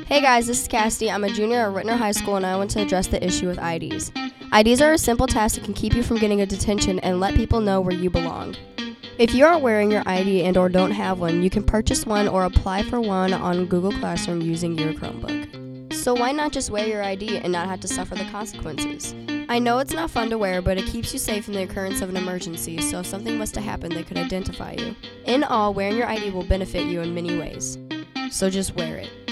Hey guys, this is Cassidy. I'm a junior at Rittner High School and I want to address the issue with IDs. IDs are a simple task that can keep you from getting a detention and let people know where you belong. If you aren't wearing your ID and or don't have one, you can purchase one or apply for one on Google Classroom using your Chromebook. So why not just wear your ID and not have to suffer the consequences? I know it's not fun to wear, but it keeps you safe in the occurrence of an emergency, so if something was to happen, they could identify you. In all, wearing your ID will benefit you in many ways. So just wear it.